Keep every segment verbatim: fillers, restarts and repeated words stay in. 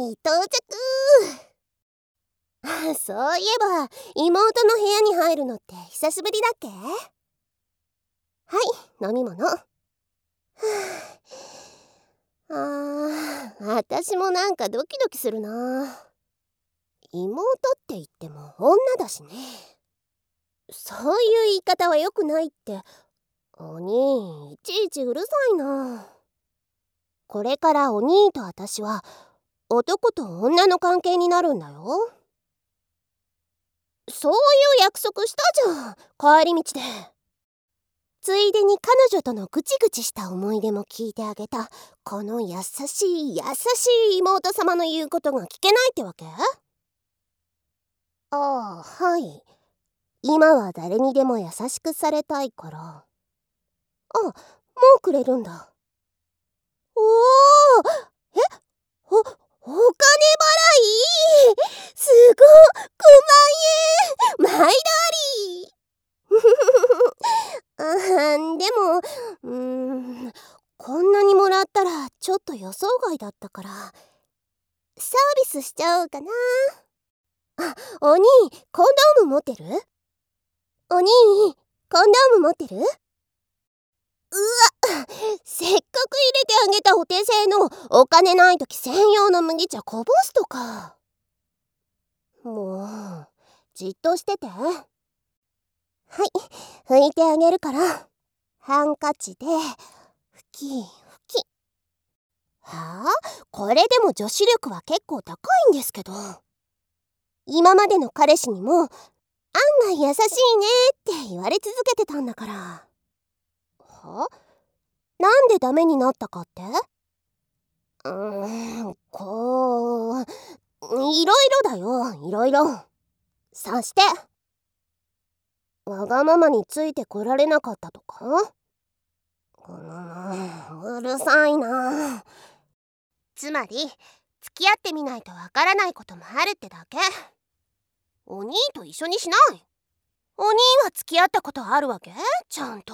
い到着。そういえば妹の部屋に入るのって久しぶりだっけ？はい、飲み物。はあ、あー、私もなんかドキドキするな。妹って言っても女だしね。そういう言い方は良くないって。お兄、いちいちうるさいな。これからお兄と私は男と女の関係になるんだよ。そういう約束したじゃん、帰り道で。ついでに彼女とのぐちぐちした思い出も聞いてあげた。この優しい優しい妹様の言うことが聞けないってわけ？ああ、はい。今は誰にでも優しくされたいから。あ、もうくれるんだ。おお、え、お、お金払い？すごい、ごまんえん、毎度あり。あ、でも、うーん、こんなにもらったらちょっと予想外だったからサービスしちゃおうかな。あ、お兄、コンドーム持ってる？お兄、コンドーム持ってる？うわ、せっかく入れてあげたお手製のお金ない時専用の麦茶こぼすとか。もうじっとしてて。はい、拭いてあげるから。ハンカチで拭き拭き。はあ、これでも女子力は結構高いんですけど。今までの彼氏にも案外優しいねって言われ続けてたんだから。は？なんでダメになったかって？うーん、こう、いろいろだよ、いろいろ。さして、わがままについてこられなかったとか？うーん、うるさいな。つまり付き合ってみないとわからないこともあるってだけ。お兄と一緒にしない。お兄は付き合ったことあるわけ？ちゃんと。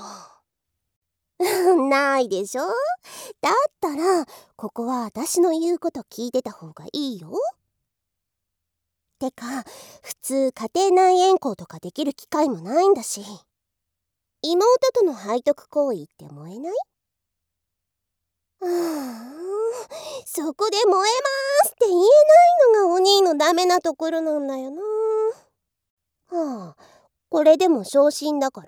ないでしょ。だったらここは私の言うこと聞いてた方がいいよ。てか普通家庭内縁故とかできる機会もないんだし、妹との背徳行為って燃えない？ああ、そこで燃えますって言えないのがお兄のダメなところなんだよな。はあ、これでも昇進だから？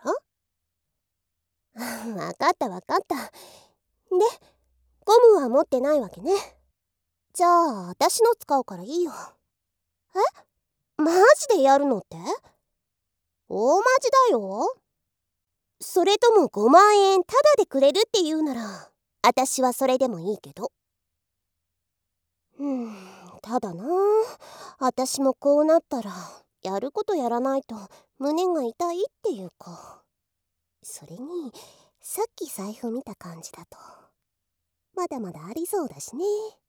わかったわかった。で、ゴムは持ってないわけね。じゃあ私の使うからいいよ。え？マジでやるのって？大マジだよ。それともごまんえんタダでくれるって言うなら私はそれでもいいけど。うん、ただな、私もこうなったらやることやらないと胸が痛いっていうか、それにさっき財布見た感じだとまだまだありそうだしね。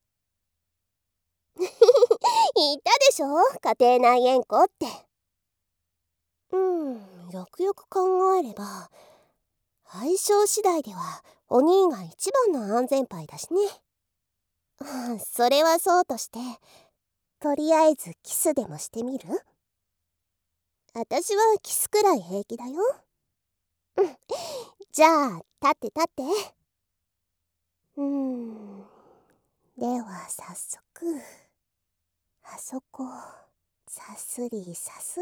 言ったでしょ、家庭内縁故って。うん、よくよく考えれば相性次第ではお兄が一番の安全牌だしね。それはそうとして、とりあえずキスでもしてみる？私はキスくらい平気だよ。うん、じゃあ立って立って。うーん、では早速あそこさすりさす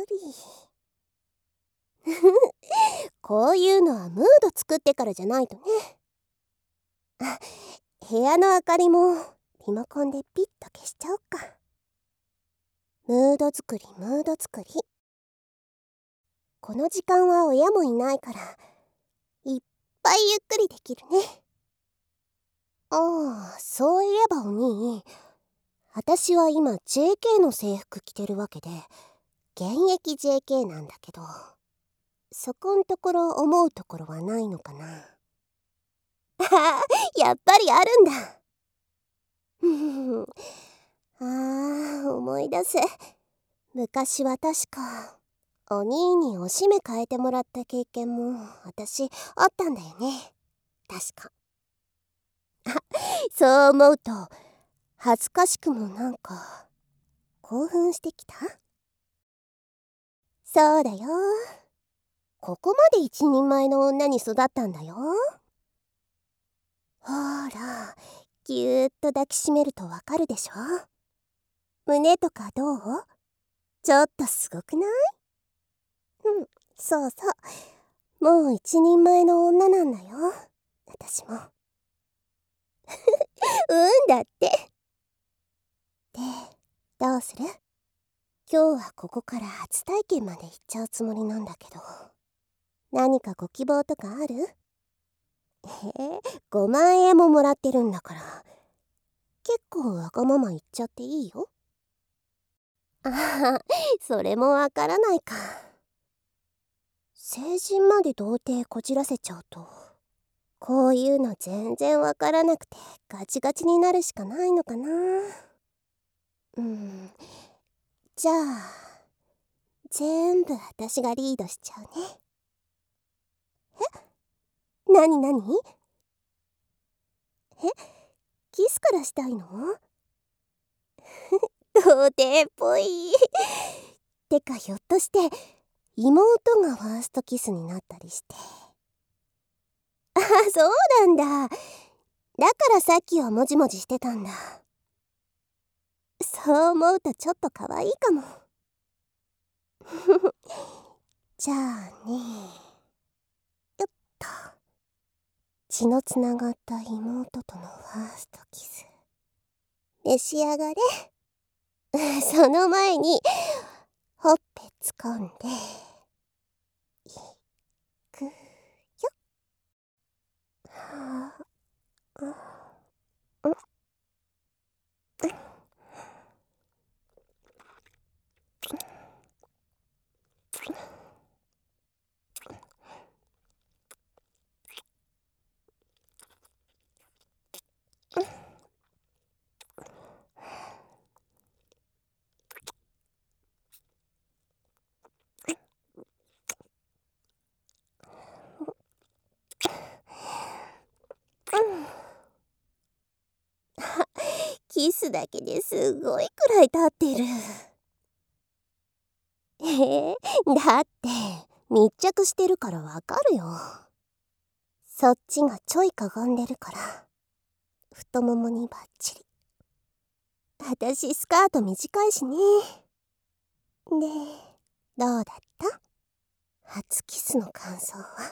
り。こういうのはムード作ってからじゃないとね。あ、部屋の明かりもリモコンでピッと消しちゃおうか。ムード作りムード作り。この時間は親もいないからいっぱいゆっくりできるね。ああ、そういえばお兄、私は今 ジェーケー の制服着てるわけで現役 ジェーケー なんだけど、そこんところ思うところはないのかな。あやっぱりあるんだ。あー、思い出せ。昔は確かお兄におしめ変えてもらった経験も私あったんだよね、確か。あ、そう思うと恥ずかしくもなんか興奮してきた？そうだよ。ここまで一人前の女に育ったんだよ。ほら、ぎゅーっと抱きしめるとわかるでしょ。胸とかどう？ちょっとすごくない？うん、そうそう。もう一人前の女なんだよ、私も。うんだって。で、どうする？今日はここから初体験まで行っちゃうつもりなんだけど、何かご希望とかある？えー、ごまんえんももらってるんだから、結構わがまま言っちゃっていいよ。ああ、それもわからないか。成人まで童貞こじらせちゃうと、こういうの全然わからなくてガチガチになるしかないのかな。うん、じゃあ全部私がリードしちゃうね。え？なになに？え？キスからしたいの？童貞っぽい。てかひょっとして妹がファーストキスになったりして。あ、そうなんだ。だからさっきはもじもじしてたんだ。そう思うとちょっと可愛いかも。じゃあね、よっと。血のつながった妹とのファーストキス召し上がれ。その前にほっぺ掴んでいくよ。はあ、うん、キスだけですごいくらい経ってる。えー、だって密着してるからわかるよ。そっちがちょいかがんでるから太ももにバッチリ。私スカート短いしね。で、どうだった？初キスの感想は？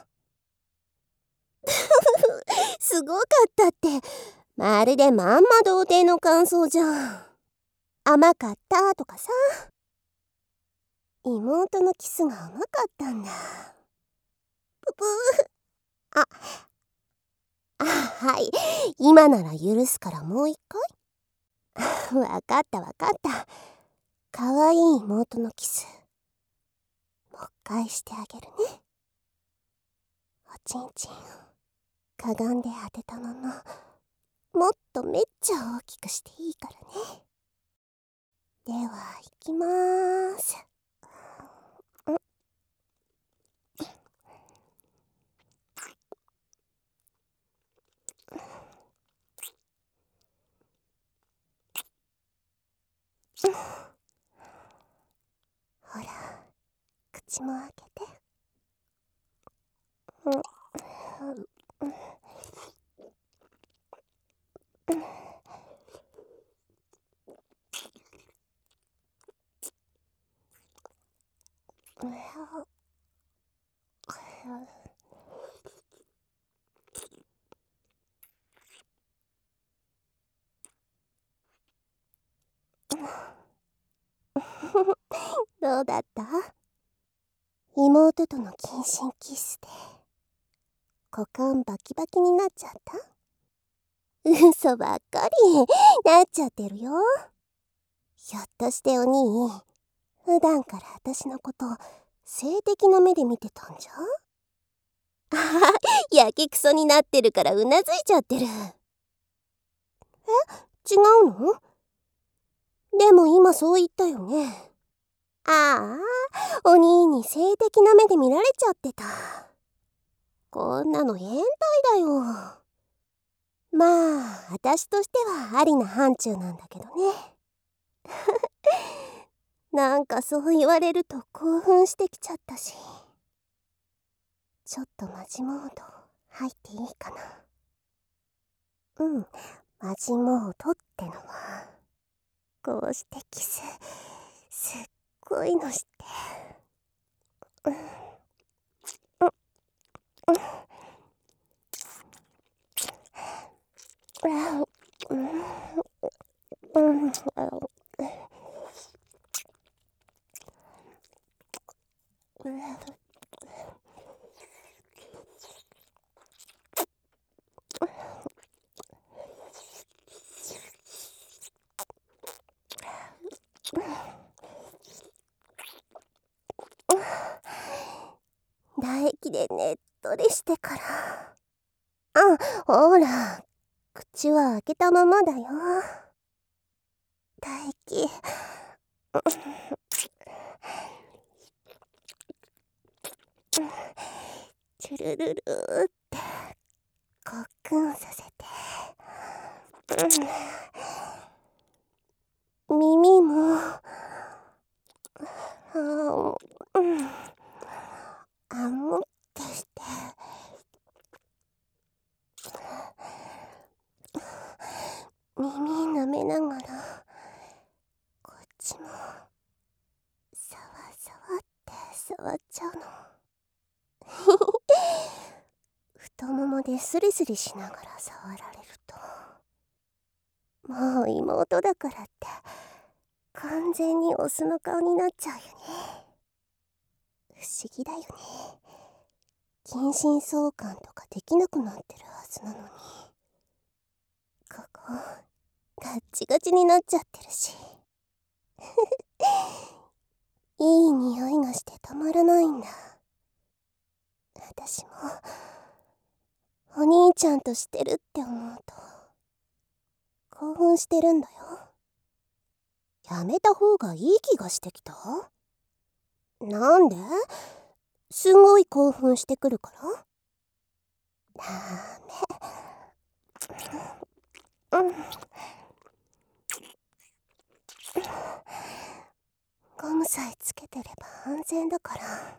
すごかったって、まるでまんま童貞の感想じゃん。甘かったとかさ。妹のキスが甘かったんだ。ぷぷー。あ、あ、はい。今なら許すからもう一回。わかったわかった。かわいい妹のキス、もう一回してあげるね。おちんちんかがんで当てたまま、もっとめっちゃ大きくしていいからね。では行きまーす。ほら、口も開けて。うん、うん、うん、どうだった？妹との近親キスで股間バキバキになっちゃった？嘘ばっかりなっちゃってるよ。ひょっとしてお兄、普段から私のこと性的な目で見てたんじゃ？あはは、やけくそになってるからうなずいちゃってる。え、違うの？でも今そう言ったよね。ああ、お兄に性的な目で見られちゃってた。こんなの変態だよ。 まあ私としてはありな範疇なんだけどね。なんかそう言われると興奮してきちゃったし、ちょっとマジモード入っていいかな。うん、マジモードってのはこうしてキスすっごいのして、うんうんうんうん唾液でねっとりしてから。あ、ほら、口は開けたままだよ。唾液。チュルルルーってごっくんさせて、うん、耳もあー、うん、あむってして、耳舐めながらこっちもさわさわって触っちゃうの。太ももでスリスリしながら触られると、もう妹だからって完全にオスの顔になっちゃうよね。不思議だよね。近親相関とかできなくなってるはずなのに、ここガッチガチになっちゃってるし。いい匂いがしてたまらないんだ。私もお兄ちゃんとしてるって思うと興奮してるんだよ。やめた方がいい気がしてきた。なんですごい興奮してくるから。ダメ。うん。ゴムさえつけてれば安全だから。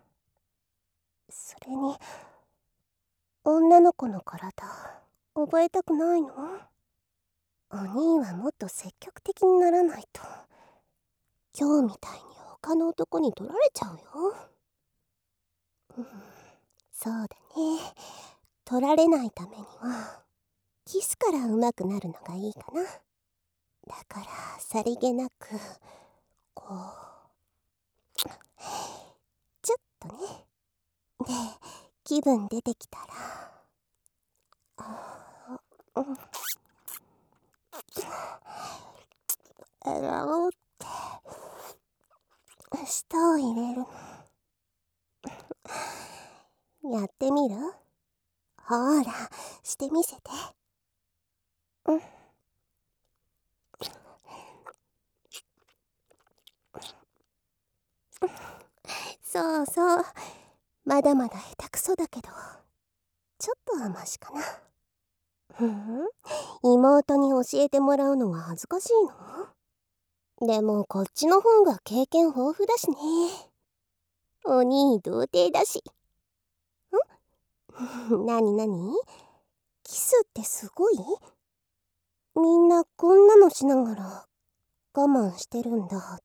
それに女の子の体覚えたくないの？お兄はもっと積極的にならないと今日みたいに他の男に取られちゃうよ。うん、そうだね。取られないためにはキスから上手くなるのがいいかな。だからさりげなくこうちょっとね。で気分出てきたら、あ、うん、えらおって舌を入れるの。やってみる？ほらしてみせて。うん。そうそう、まだまだ下手くそだけどちょっとはマシかな。ふん、妹に教えてもらうのが恥ずかしいの？でもこっちの方が経験豊富だしね。お兄童貞だし。んなになに？キスってすごい？みんなこんなのしながら我慢してるんだって。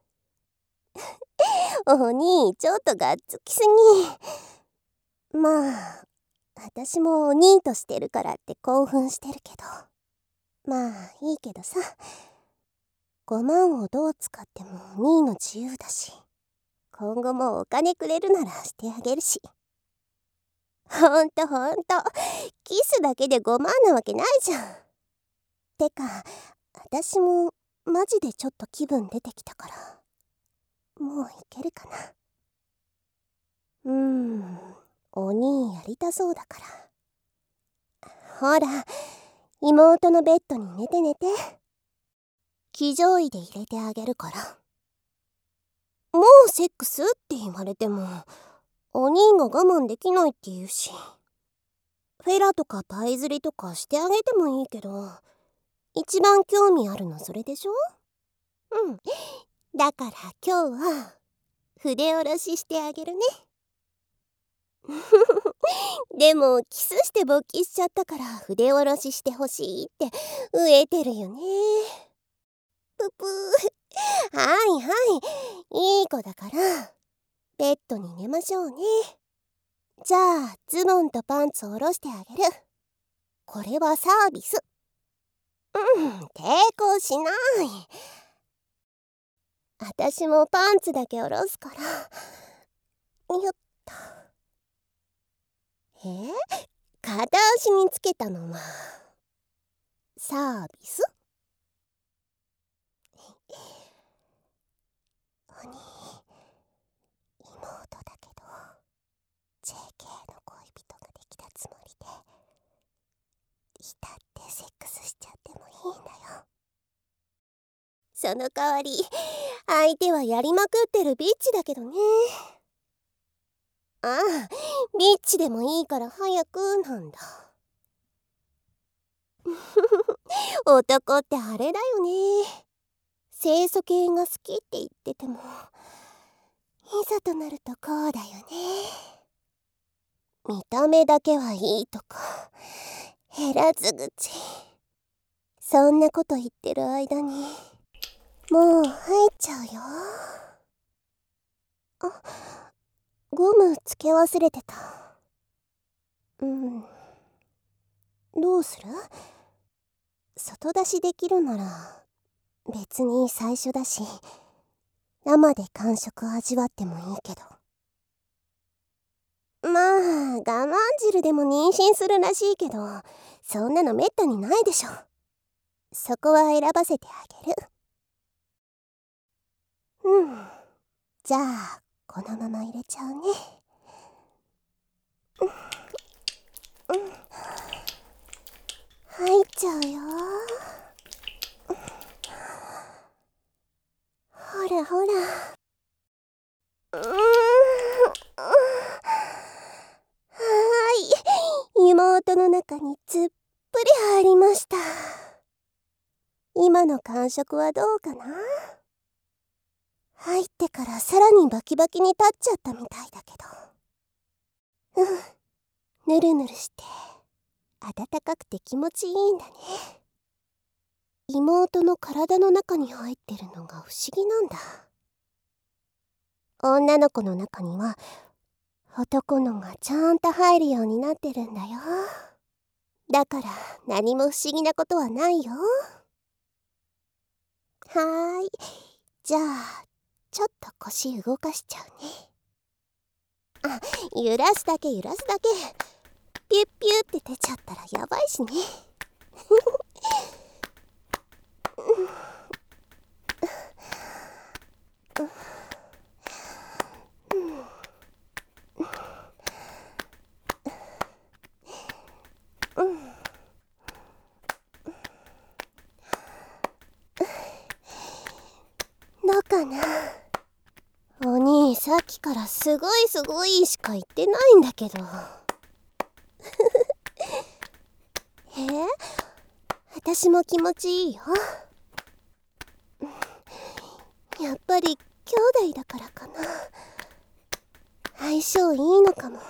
お兄ちょっとがっつきすぎ。まあ私もお兄としてるからって興奮してるけど、まあいいけどさ。ごまんをどう使ってもお兄の自由だし、今後もお金くれるならしてあげるし。ほんとほんと、キスだけでごまんなわけないじゃん。てか私もマジでちょっと気分出てきたから、もういけるかな。うーん、お兄やりたそうだから。ほら妹のベッドに寝て寝て。騎乗位で入れてあげるから。もうセックスって言われてもお兄が我慢できないって言うし、 フェラとかパイ釣りとかしてあげてもいいけど、一番興味あるのそれでしょ？うん。だから今日は筆下ろししてあげるね。でもキスして勃起しちゃったから筆下ろししてほしいって飢えてるよね。ぷぷー。はいはい、いい子だからベッドに寝ましょうね。じゃあズボンとパンツを下ろしてあげる。これはサービス。うん、抵抗しない。私もパンツだけ下ろすから。よっと。え？片足につけたのはサービス？お兄、妹だけど ジェーケー の恋人ができたつもりで浸ってセックスしちゃってもいいんだよ。その代わり相手はやりまくってるビッチだけどね。ああ、ビッチでもいいから早くなんだ。男ってあれだよね。清楚系が好きって言っててもいざとなるとこうだよね。見た目だけはいいとか減らず口。そんなこと言ってる間にもう入っちゃうよ。あ、ゴムつけ忘れてた。うん、どうする？外出しできるなら別に最初だし生で感触味わってもいいけど。まあ我慢汁でも妊娠するらしいけど、そんなのめったにないでしょ。そこは選ばせてあげる。うん、じゃあこのまま入れちゃうね。うん、うん、入っちゃうよ。ほらほら。うーん、はーい、妹の中にずっぷり入りました。今の感触はどうかな？入ってからさらにバキバキに立っちゃったみたいだけど。うん、ぬるぬるして暖かくて気持ちいいんだね。妹の体の中に入ってるのが不思議なんだ。女の子の中には男のがちゃんと入るようになってるんだよ。だから何も不思議なことはないよ。はーい、じゃあちょっと腰動かしちゃうね。あ、揺らすだけ揺らすだけ。ピュッピュッって出ちゃったらやばいしね。どうかな？お兄、さっきからすごいすごいしか言ってないんだけど。え？私も気持ちいいよ。やっぱり兄弟だからかな。相性いいのかも。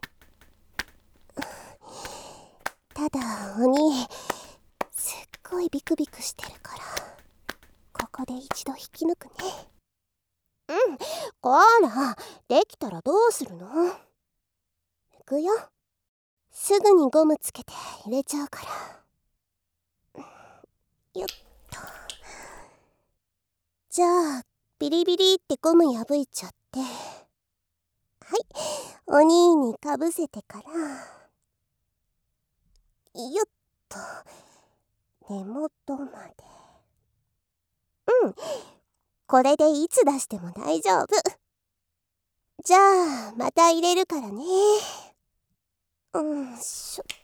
ただお兄、すっごいビクビクしてるからここで一度引き抜くね。うん、こら、できたらどうするの？抜くよ。すぐにゴムつけて入れちゃうから。よっと。じゃあビリビリってゴム破いちゃって、はい、お兄にかぶせてから、よっと根元まで。うん、これでいつ出しても大丈夫。じゃあまた入れるからね。うん、しょっ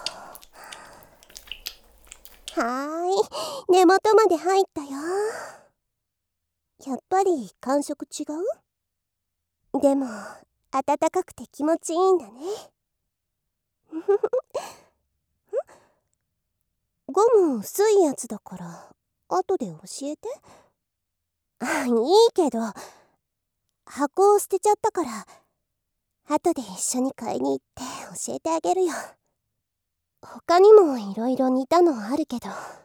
と。はーい、根元まで入ったよ。やっぱり感触違う？でも暖かくて気持ちいいんだね。 ゴム薄いやつだから後で教えて。あ、いいけど箱を捨てちゃったから後で一緒に買いに行って教えてあげるよ。他にもいろいろ似たのあるけど。は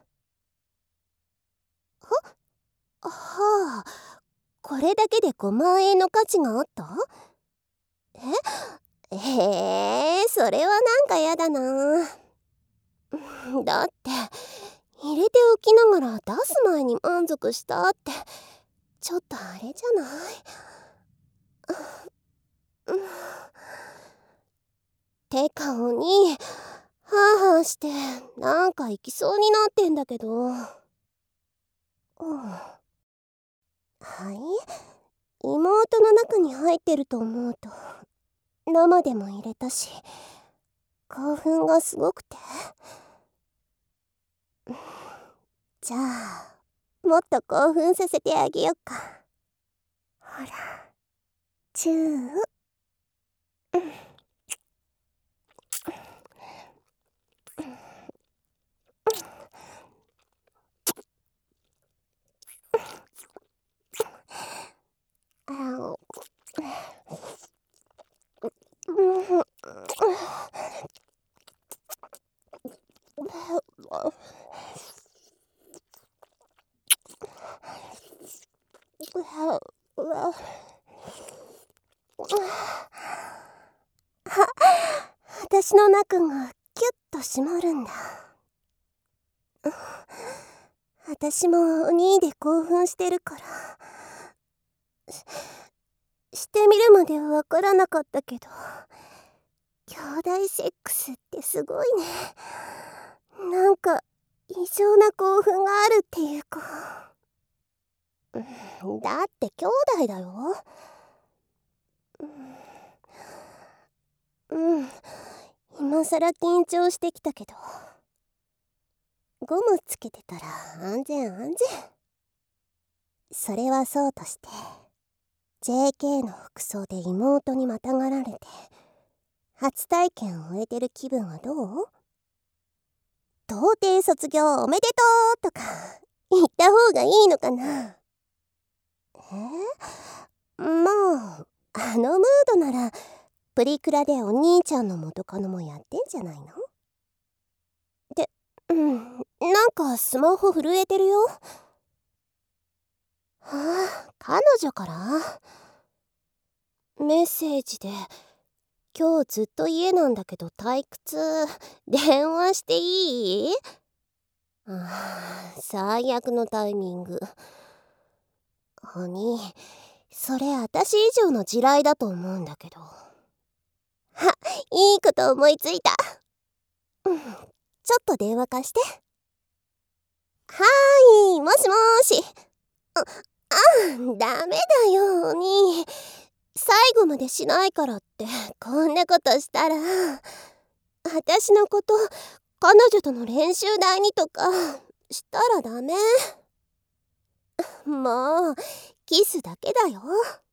はあ、これだけでごまんえんの価値があった？ええー、それはなんかやだな。だって入れておきながら出す前に満足したってちょっとあれじゃない？てかお兄、ハーハーしてなんか行きそうになってんだけど。うん、はい、妹の中に入ってると思うと生でも入れたし興奮がすごくて。じゃあもっと興奮させてあげよっか。ほら、チュー。私の中がキュッと締まるんだ。私もお兄で興奮してるからし、してみるまでわからなかったけど兄弟セックスってすごいね。なんか異常な興奮があるっていうか。だって兄弟だよ。うん、今さら緊張してきたけどゴムつけてたら安全安全。それはそうとして ジェーケー の服装で妹にまたがられて初体験を終えてる気分はどう？童貞卒業おめでとうとか言った方がいいのかな。え？まああのムードならプリクラでお兄ちゃんの元カノもやってんじゃないの？で、うん、なんかスマホ震えてるよ。はあ、彼女からメッセージで今日ずっと家なんだけど退屈、電話していい？ああ、最悪のタイミング。お兄、それ私以上の地雷だと思うんだけど。あ、いいこと思いついた。うん、ちょっと電話貸して。はーい、もしもーし。あ、あ、ダメだよお兄。最後までしないからってこんなことしたら私のこと彼女との練習台にとかしたらダメ。もうキスだけだよ。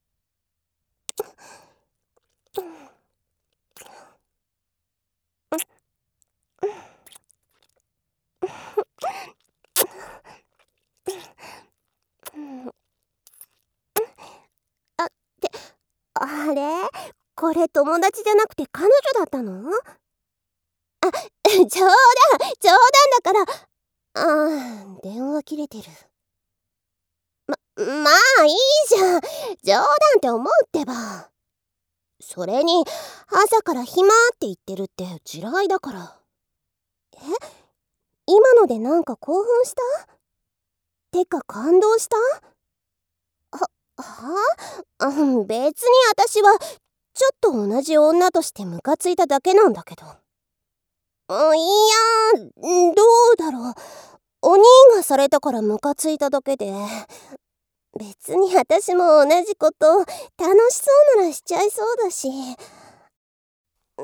あってあれ、これ友達じゃなくて彼女だったの？あ、冗談冗談だから。あー、電話切れてる。ま、まあいいじゃん。冗談って思うってば。それに朝から暇って言ってるって地雷だから。え、今のでなんか興奮した？てか感動した？は、はあ、うん、別に私はちょっと同じ女としてムカついただけなんだけど。うん、いや、どうだろう。お兄がされたからムカついただけで別に私も同じこと楽しそうならしちゃいそうだし。うん、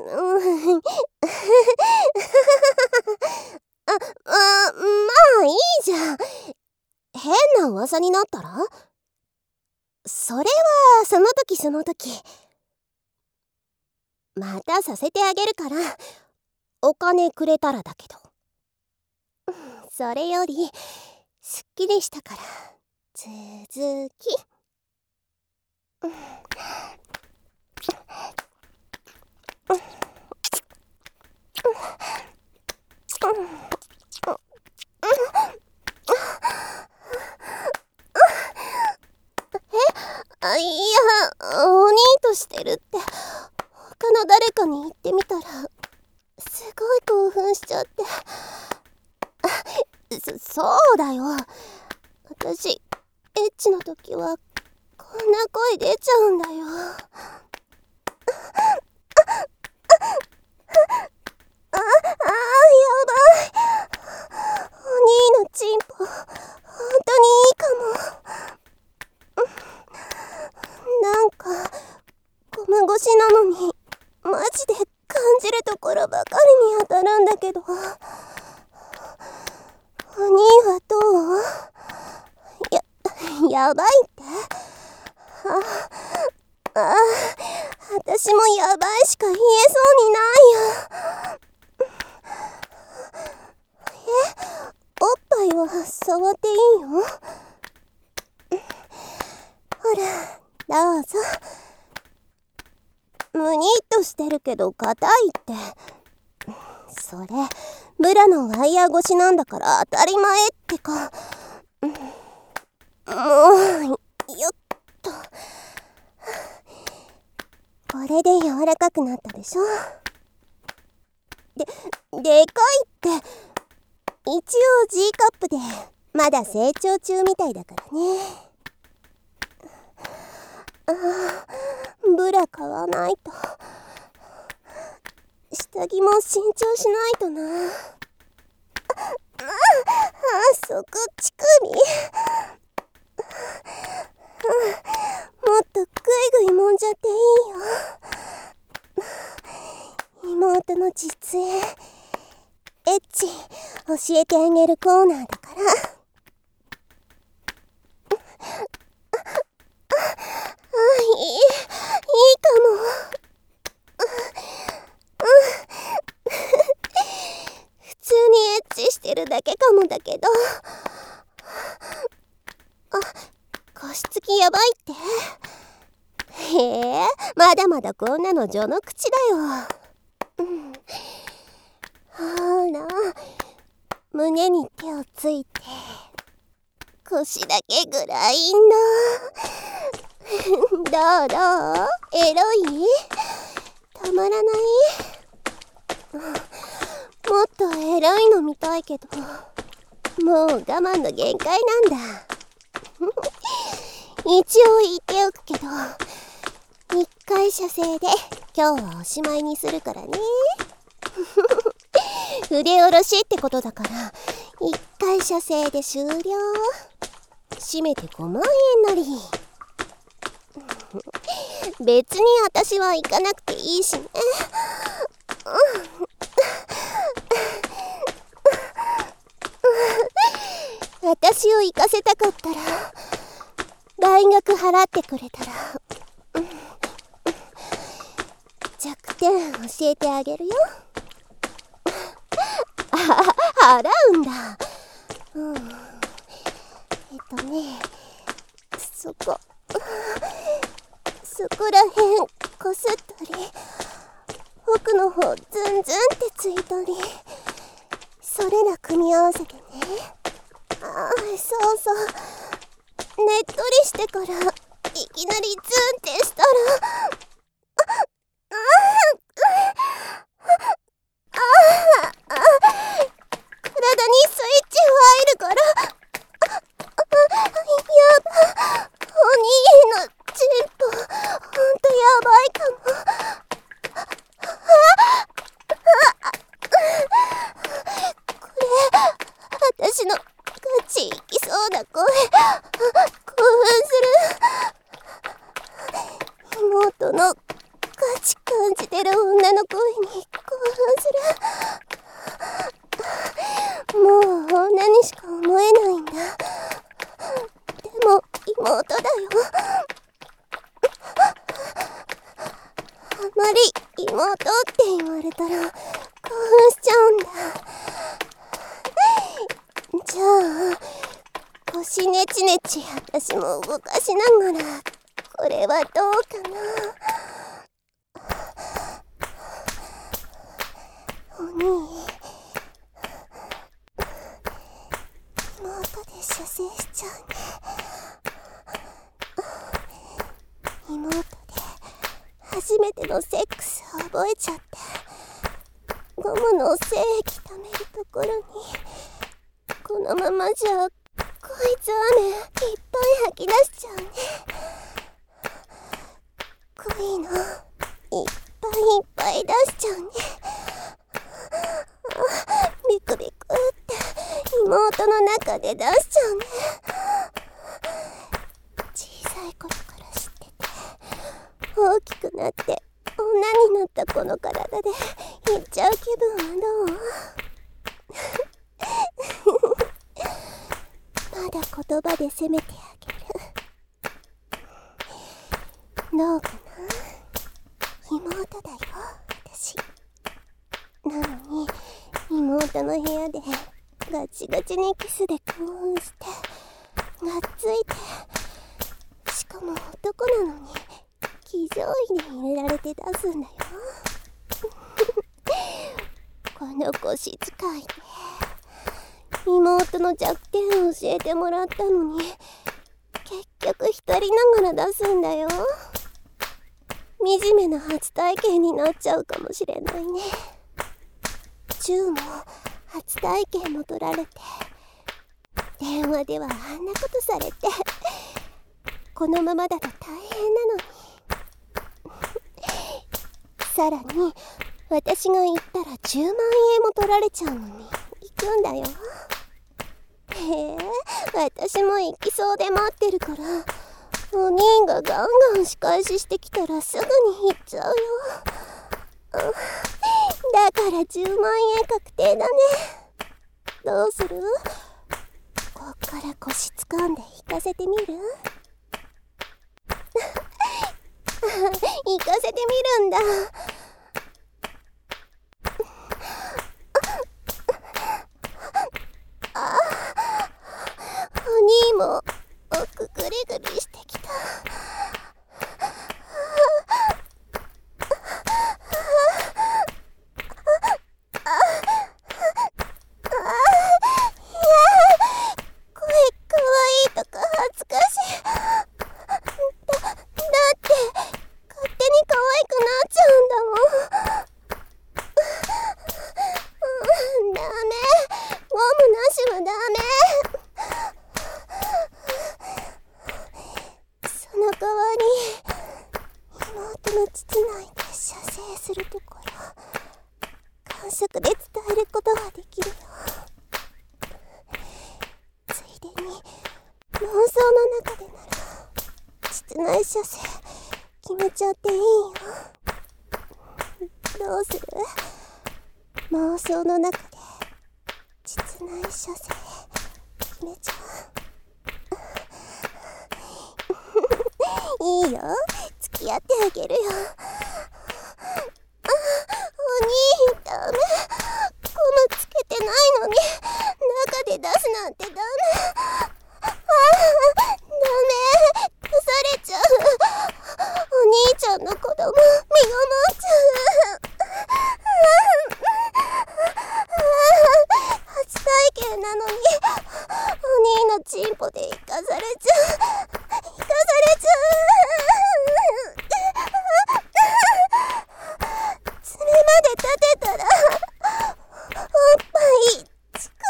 あ、あ、まあいいじゃん。変な噂になったらそれはその時その時。またさせてあげるからお金くれたらだけど。それよりすっきりしたから続き。あ、いや、おにーとしてるって他の誰かに言ってみたらすごい興奮しちゃって。そそうだよ、私エッチの時はこんな声出ちゃうんだよ。ああ、やばい。お兄のチンポ本当にいいかも。なんかゴム越しなのにマジで感じるところばかりに当たるんだけど。お兄はどう？や、やばいって？あ、あ、私もやばいしか言えそうにないよ。え、おっぱいは触っていいよ。ほら、どうぞ。むにっとしてるけど硬いって。それブラのワイヤー越しなんだから当たり前ってか。もうよっと。これで柔らかくなったでしょ。で、でかいって。一応 G カップでまだ成長中みたいだからね。あー、ブラ買わないと。下着も新調しないとな。ああ、そこ乳首。もっとグイグイ揉んじゃっていいよ。妹の実演エッチ教えてあげるコーナーだから。あ、いい、いいかも。普通にエッチしてるだけかもだけど。あ、加湿器やばいって。へえ、まだまだこんなの序の口だよ。うん、ほら、胸に手をついて腰だけぐらいの。どうどう？エロい？たまらない？もっとエロいの見たいけど、もう我慢の限界なんだ。一応言っておくけど、一回射精で今日はおしまいにするからね。筆下ろしってことだから一回射精で終了。締めてごまんえんなり。別に私は行かなくていいしね。私を行かせたかったら大学払ってくれたら弱点教えてあげるよ。あ、払うんだ。うん、えっとね、そこそこらへんこすったり、奥の方ズンズンってついたり、それら組み合わせてね。ああ、そうそう、ねっとりしてからいきなりズンってしたら、ああああ、体にスイッチ入るから。ああ、やば、お兄のチンポほんとやばいかも。これ私のガチいきそうな声。興奮する。妹のガチ感じてる女の声に興奮する。もう女にしか思えないんだ。でも妹だよ。あまり妹って言われたら興奮しちねちねち私も動かしながら、これはどうかな。お兄、妹で射精しちゃうね。妹で初めてのセックスを覚えちゃって、ゴムの精液溜めるところに、このままじゃこいつ雨いっぱい吐き出しちゃうね。恋のいっぱいいっぱい出しちゃうね。ビクビクって妹の中で出しちゃうね。小さい頃から知ってて、大きくなって女になったこの体で行っちゃう気分はどう？まだ言葉で責めてあげる。どうかな？妹だよ、私。なのに妹の部屋でガチガチにキスで興奮してがっついて、しかも男なのに騎乗位で入れられて出すんだよ。この腰使いで妹の弱点を教えてもらったのに、結局一人ながら出すんだよ。惨めな初体験になっちゃうかもしれないね。チューも初体験も取られて、電話ではあんなことされて、このままだと大変なのに。さらに私が行ったらじゅうまんえんも取られちゃうのに行くんだよ。へえ、私も行きそうで待ってるから、お兄がガンガン仕返ししてきたらすぐに行っちゃうよ。だからじゅうまんえん確定だね。どうする？こっから腰掴んで引かせてみる？行かせてみるんだ。あ、お兄も奥グリグリしてきた。室内で射精するところ、感触で伝えることができるよ。ついでに妄想の中でなら室内射精決めちゃっていいよ。どうする？妄想の中で室内射精決めちゃう。いいよ、付き合ってあげるよ。あ、お兄、ダメ。ゴムつけてないのに中で出すなんてダメ。あ、ダメ、出されちゃう。お兄ちゃんの子供身ごもっちゃう。初体験なのにお兄のチンポで生かされちゃう。生かされちゃう。爪まで立てたらおっぱい乳首。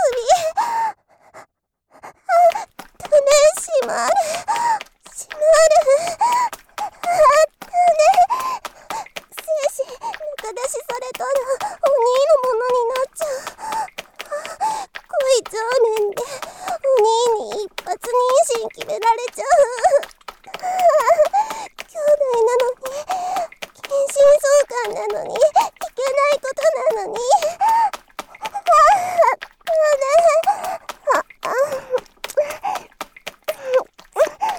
あ、ダメ、閉まる閉まる。あ、ダメ、精子中出しされたらお兄のものになっちゃう。恋情面でお兄に一発妊娠決められちゃう。兄弟なのに、近親相関なのに、いけないことなのに。あ、ダメ。あ、あ、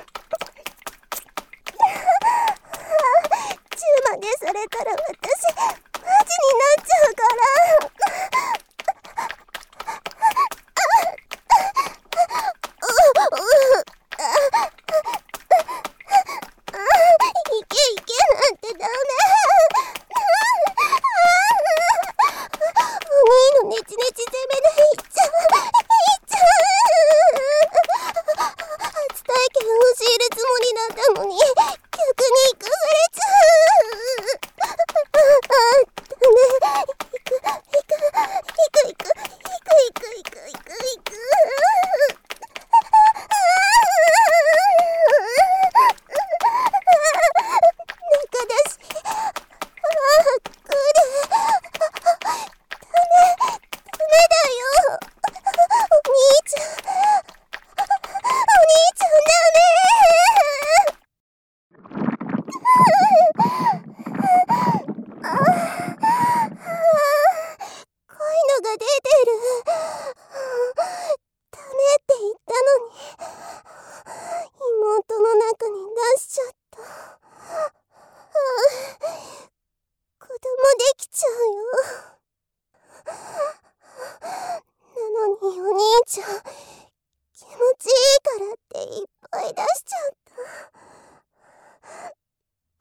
気持ちいいからっていっぱい出しちゃった。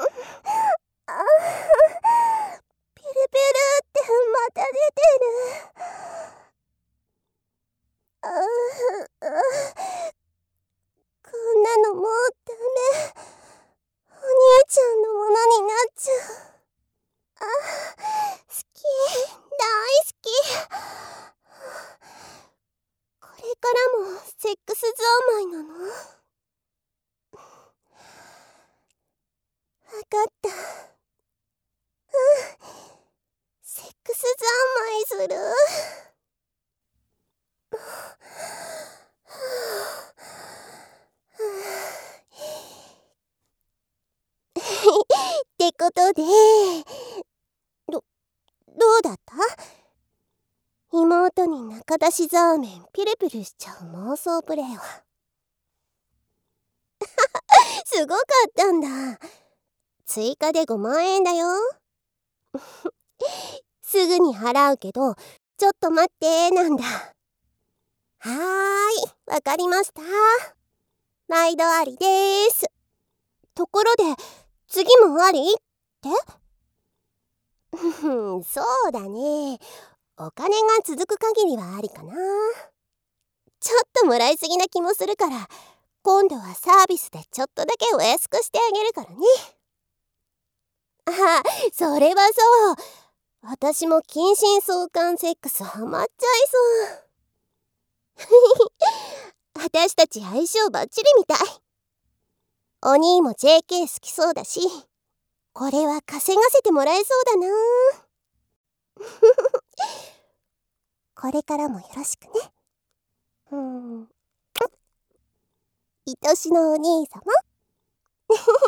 あー、ピルピルってまた出てる。あーあー、こんなのもうダメ。お兄ちゃんのものになっちゃう。あ、好き、大好き。これからもセックス三昧なの？わかった。うん、セックス三昧する。ってことで、ど、どうだった？妹に中出しザーメンピルピルしちゃう妄想プレイは。すごかったんだ。追加でごまんえんだよ。すぐに払うけど、ちょっと待ってなんだ。はーい、わかりました。毎度ありでーす。ところで、次もありって？そうだね。お金が続く限りはありかな。ちょっともらいすぎな気もするから、今度はサービスでちょっとだけお安くしてあげるからね。あ、それはそう。私も近親相関セックスハマっちゃいそう。私たち相性バッチリみたい。お兄も ジェーケー 好きそうだし、これは稼がせてもらえそうだな。これからもよろしくね。うん。愛しのお兄様。